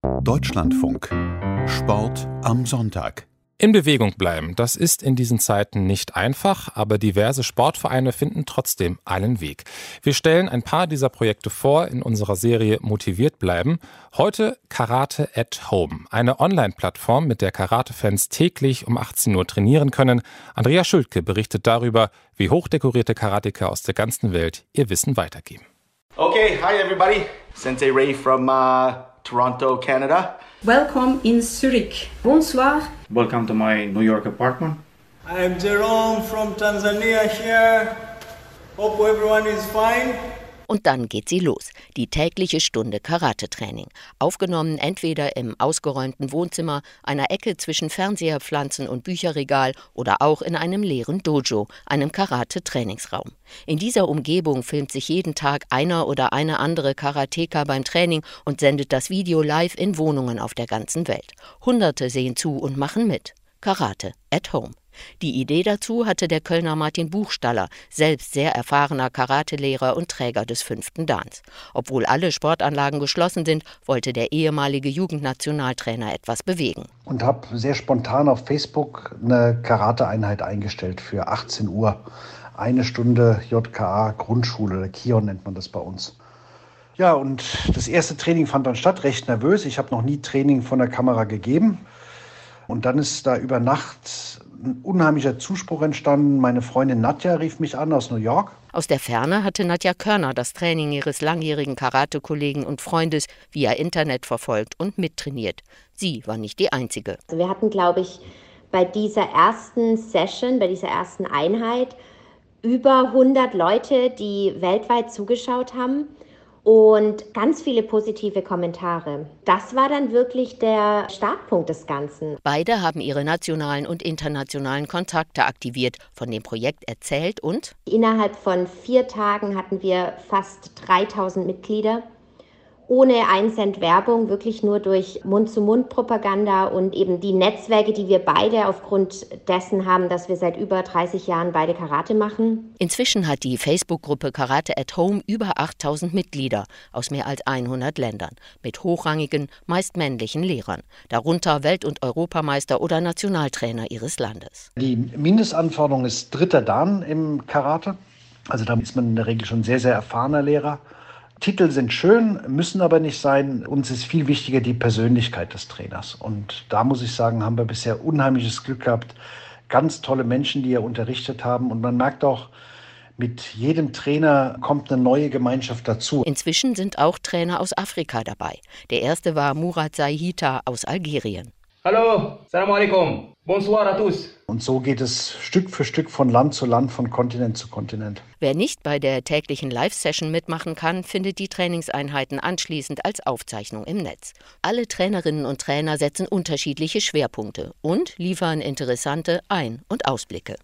Deutschlandfunk. Sport am Sonntag. In Bewegung bleiben, das ist in diesen Zeiten nicht einfach, aber diverse Sportvereine finden trotzdem einen Weg. Wir stellen ein paar dieser Projekte vor in unserer Serie Motiviert bleiben. Heute Karate at Home, eine Online-Plattform, mit der Karate-Fans täglich um 18 Uhr trainieren können. Andrea Schültke berichtet darüber, wie hochdekorierte Karateka aus der ganzen Welt ihr Wissen weitergeben. Okay, hi everybody. Sensei Ray from Toronto, Canada. Welcome in Zurich. Bonsoir. Welcome to my New York apartment. I'm Jerome from Tanzania here. Hope everyone is fine. Und dann geht sie los, die tägliche Stunde Karate-Training. Aufgenommen entweder im ausgeräumten Wohnzimmer, einer Ecke zwischen Fernseher, Pflanzen und Bücherregal oder auch in einem leeren Dojo, einem Karate-Trainingsraum. In dieser Umgebung filmt sich jeden Tag einer oder eine andere Karateka beim Training und sendet das Video live in Wohnungen auf der ganzen Welt. Hunderte sehen zu und machen mit. Karate at Home. Die Idee dazu hatte der Kölner Martin Buchstaller, selbst sehr erfahrener Karatelehrer und Träger des 5. Dans. Obwohl alle Sportanlagen geschlossen sind, wollte der ehemalige Jugendnationaltrainer etwas bewegen. Und habe sehr spontan auf Facebook eine Karate-Einheit eingestellt für 18 Uhr. Eine Stunde JKA Grundschule, oder Kion nennt man das bei uns. Ja, und das erste Training fand dann statt, recht nervös. Ich habe noch nie Training von der Kamera gegeben. Und dann ist da über Nacht ein unheimlicher Zuspruch entstanden. Meine Freundin Nadja rief mich an aus New York. Aus der Ferne hatte Nadja Körner das Training ihres langjährigen Karate-Kollegen und Freundes via Internet verfolgt und mittrainiert. Sie war nicht die Einzige. Also wir hatten, glaube ich, bei dieser ersten Session, bei dieser ersten Einheit über 100 Leute, die weltweit zugeschaut haben. Und ganz viele positive Kommentare. Das war dann wirklich der Startpunkt des Ganzen. Beide haben ihre nationalen und internationalen Kontakte aktiviert, von dem Projekt erzählt und innerhalb von 4 Tagen hatten wir fast 3000 Mitglieder. Ohne 1 Cent Werbung, wirklich nur durch Mund-zu-Mund-Propaganda und eben die Netzwerke, die wir beide aufgrund dessen haben, dass wir seit über 30 Jahren beide Karate machen. Inzwischen hat die Facebook-Gruppe Karate at Home über 8000 Mitglieder aus mehr als 100 Ländern mit hochrangigen, meist männlichen Lehrern, darunter Welt- und Europameister oder Nationaltrainer ihres Landes. Die Mindestanforderung ist 3. Dan im Karate. Also da ist man in der Regel schon sehr, sehr erfahrener Lehrer. Titel sind schön, müssen aber nicht sein. Uns ist viel wichtiger die Persönlichkeit des Trainers. Und da muss ich sagen, haben wir bisher unheimliches Glück gehabt. Ganz tolle Menschen, die unterrichtet haben. Und man merkt auch, mit jedem Trainer kommt eine neue Gemeinschaft dazu. Inzwischen sind auch Trainer aus Afrika dabei. Der erste war Murat Saihita aus Algerien. Hallo, salam alaikum, bonsoir à tous. Und so geht es Stück für Stück von Land zu Land, von Kontinent zu Kontinent. Wer nicht bei der täglichen Live-Session mitmachen kann, findet die Trainingseinheiten anschließend als Aufzeichnung im Netz. Alle Trainerinnen und Trainer setzen unterschiedliche Schwerpunkte und liefern interessante Ein- und Ausblicke.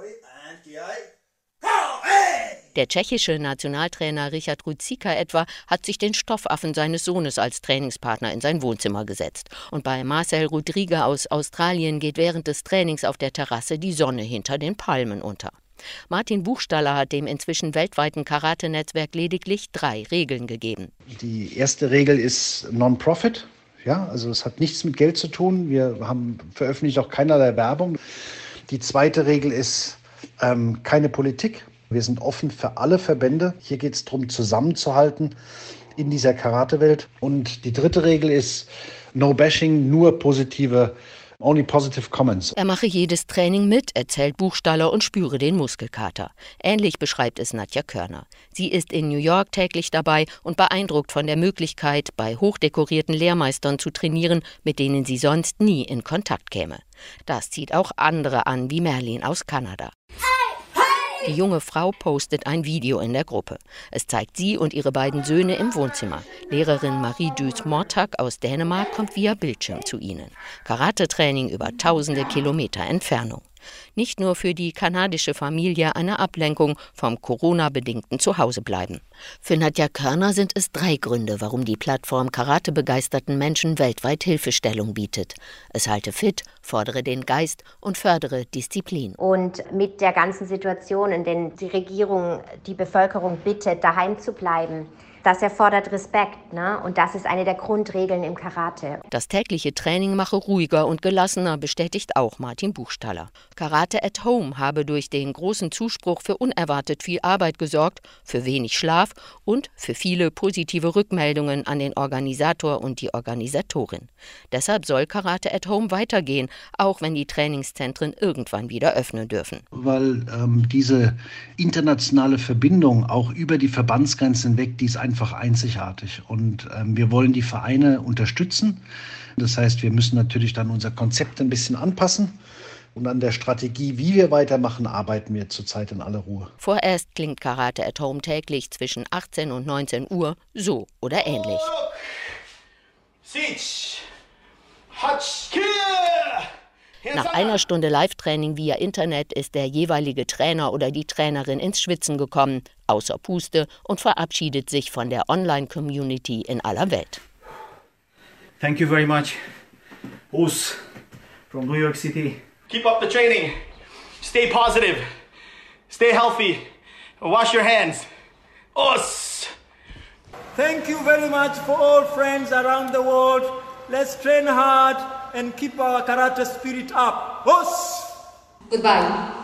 Der tschechische Nationaltrainer Richard Ruzicka etwa hat sich den Stoffaffen seines Sohnes als Trainingspartner in sein Wohnzimmer gesetzt. Und bei Marcel Rodriguez aus Australien geht während des Trainings auf der Terrasse die Sonne hinter den Palmen unter. Martin Buchstaller hat dem inzwischen weltweiten Karate-Netzwerk lediglich 3 Regeln gegeben. Die erste Regel ist Non-Profit. Ja, also es hat nichts mit Geld zu tun. Wir veröffentlichen auch keinerlei Werbung. Die zweite Regel ist keine Politik. Wir sind offen für alle Verbände. Hier geht es darum, zusammenzuhalten in dieser Karate-Welt. Und die dritte Regel ist No Bashing, nur only positive comments. Er mache jedes Training mit, erzählt Buchstaller und spüre den Muskelkater. Ähnlich beschreibt es Nadja Körner. Sie ist in New York täglich dabei und beeindruckt von der Möglichkeit, bei hochdekorierten Lehrmeistern zu trainieren, mit denen sie sonst nie in Kontakt käme. Das zieht auch andere an, wie Merlin aus Kanada. Die junge Frau postet ein Video in der Gruppe. Es zeigt sie und ihre beiden Söhne im Wohnzimmer. Lehrerin Marie Dues Mortak aus Dänemark kommt via Bildschirm zu ihnen. Karate-Training über tausende Kilometer Entfernung. Nicht nur für die kanadische Familie eine Ablenkung vom Corona-bedingten Zuhausebleiben. Für Nadja Körner sind es 3 Gründe, warum die Plattform Karate-begeisterten Menschen weltweit Hilfestellung bietet. Es halte fit, fordere den Geist und fördere Disziplin. Und mit der ganzen Situation, in der die Regierung die Bevölkerung bittet, daheim zu bleiben, Das erfordert Respekt, ne? Und das ist eine der Grundregeln im Karate. Das tägliche Training mache ruhiger und gelassener, bestätigt auch Martin Buchstaller. Karate at Home habe durch den großen Zuspruch für unerwartet viel Arbeit gesorgt, für wenig Schlaf und für viele positive Rückmeldungen an den Organisator und die Organisatorin. Deshalb soll Karate at Home weitergehen, auch wenn die Trainingszentren irgendwann wieder öffnen dürfen. Weil diese internationale Verbindung auch über die Verbandsgrenzen hinweg, die ist einfach einzigartig. Und wir wollen die Vereine unterstützen. Das heißt, wir müssen natürlich dann unser Konzept ein bisschen anpassen. Und an der Strategie, wie wir weitermachen, arbeiten wir zurzeit in aller Ruhe. Vorerst klingt Karate at Home täglich zwischen 18 und 19 Uhr so oder ähnlich. Nach einer Stunde Live-Training via Internet ist der jeweilige Trainer oder die Trainerin ins Schwitzen gekommen, außer Puste, und verabschiedet sich von der Online-Community in aller Welt. Thank you very much. Us from New York City. Keep up the training. Stay positive. Stay healthy. Wash your hands. Us! Thank you very much for all friends around the world. Let's train hard and keep our karate spirit up. Us! Goodbye.